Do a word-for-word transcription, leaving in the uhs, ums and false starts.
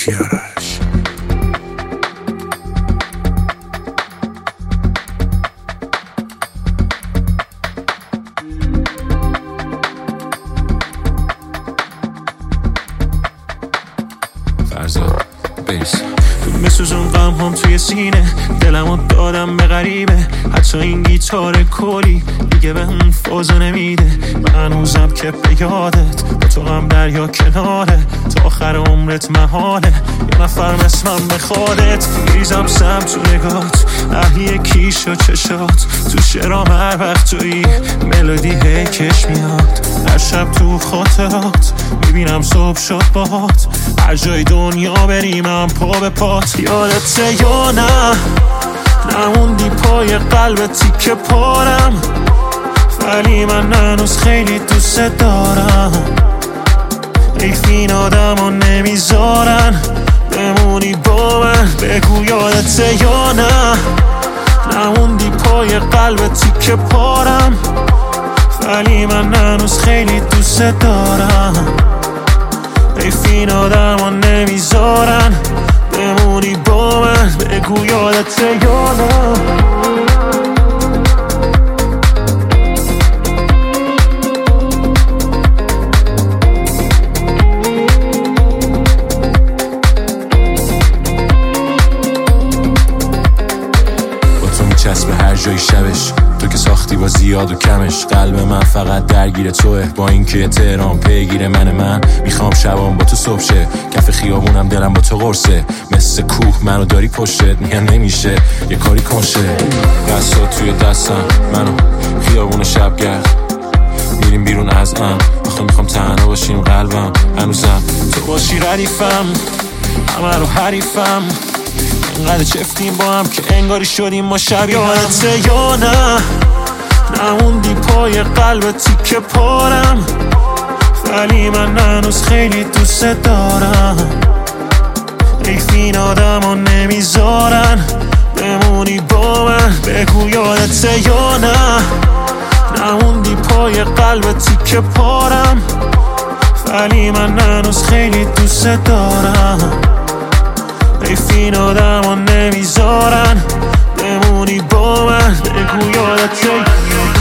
کیارش. فرزاد بیس بسوزون غم هم توی سینه، دلمو دادم به غریبه. حتی این گیتار کلی دیگه به اون فازو نمیده. من هنوزم که به یادت با تو هم دریا کناره، تا آخر عمرت محاله یه نفر مثلم بخوادت. میریزم سم تو نگات، اهلی کیش و چشات، تو شرام هر وقت توی ملودی هی کش میاد. هر شب تو خاطرات میبینم صبح شد باهات، هر جای دنیا بریم هم پا به پات. یادته یا نه نموندی پای قلب تیکه پارم، ولی من هنوز خیلی دوست دارم. حیف این آدم ها نمیذارن بمونی با من. بگو یادته یا نه نموندی پای قلب تیکه پارم، ولی من هنوز خیلی دوست دارم. حیف این آدم ها نمیذارن بمونی با من. بگو یادته یا نه. چسب هر جای شبش، تو که ساختی با زیاد و کمش. قلب من فقط درگیر توه، با اینکه تهران پیگیر من. من میخوام شبام با تو صبح شه، کف خیابونم دلم با تو قرصه. مثل کوه منو داری پشتت، میگن نمیشه یه کاری کنشه. دستا توی دستم منو خیابون شبگرد، میریم بیرون از ام. آخه میخوام تنها باشیم قلبم هنوزم تو باشی ردیفم، همه رو حریفم. اینقدر چفتیم با هم که انگاری شدیم ما شبیه هم. یادته یا نه نموندی پای قلب تیکه پارم، ولی من هنوز خیلی دوست دارم. حیف این آدم ها نمیذارن بمونی با من. بگو یادته یا نه نموندی پای قلب تیکه پارم، ولی من هنوز خیلی دوست دارم. حیف این آدم ها نمیذارن بمونی با من. بگو یادته